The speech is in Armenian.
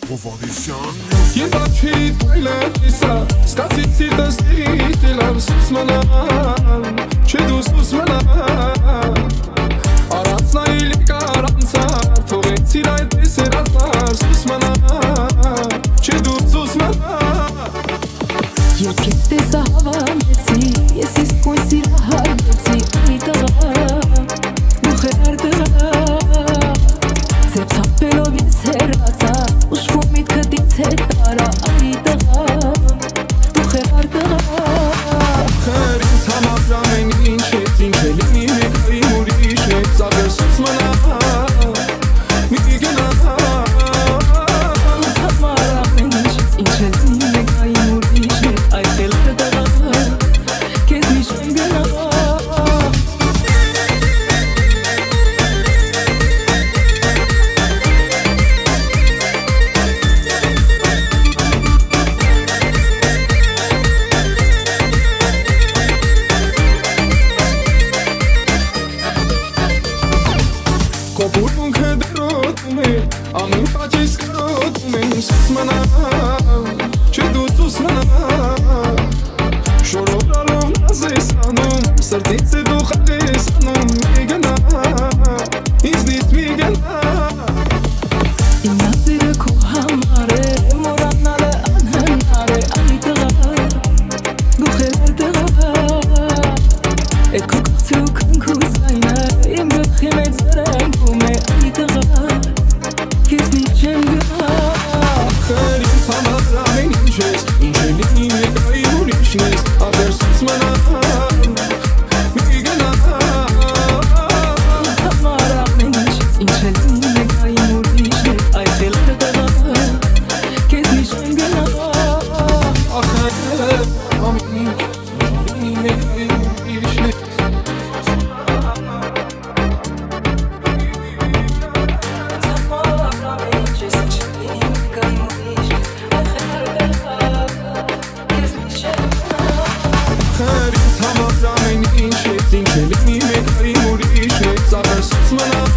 Եվաչիտ այլև իսա Սկացիտ սիրտս տիրիտ իլավ սուս մնան Չէ դու սուս մնան Առանց նայիլ եկար անցար Թողեցիր այդ տեսեր ատար Սուս մնան Չէ դու սուս մնան Եկեք տեսա հավանեցի Ես իսկույն սիրահարեցի Այ տղա Դու խերար տղա Ձև թապելով ես հեռացա Ուշվում միտքտից հետ տարա Այ տղա Դու խերար տղա Խեր ինձ համար ամեն ինչ ես Ինչ է լինի մեկայի ուրիշ ես Աբեր սուս մնան Մի գնա Ինձ համար ամեն ինչ ես Ինչ է լինի մեկայի ուրիշ ես Այ խելքը տղա Կեզ միշտ եմ գնա Կոպուր մունքը դրոտում է Ամեն պաճիս կարոտում եմ Սուս մնան Չէ դու սուս մնան Շորորալով նազ ես անում Սրտից է դու խաղ ես անում Մի գնա Ինձնից մի գնա Իմ նազիրը քո համար է Մորանալ է անհնար է Այ տղա Դու խելար տղա Էդ քո կացրու քնքու զայնը Իմ գտխի մեծ զրենքում է Այ տղա Կեզ նիչ եմ գնա Խեր ինձ համար ամեն ինչ ես Ինչ է լինի մեկայի ուրիշն ես Աբեր սուս մնան Մի գնա Ինձ համար ամեն ինչ ես Ինչ է լինի մեկայի ուրիշն ես Այ խելար տղա Կեզ նիչ եմ գնա Ախր ամեն ինչ լինի մեկայի ուրիշն ես Խեր ինձ համար ամեն ինչ ես Ինչ է լինի մեկայի ուրիշ ես Աբեր սուս մնան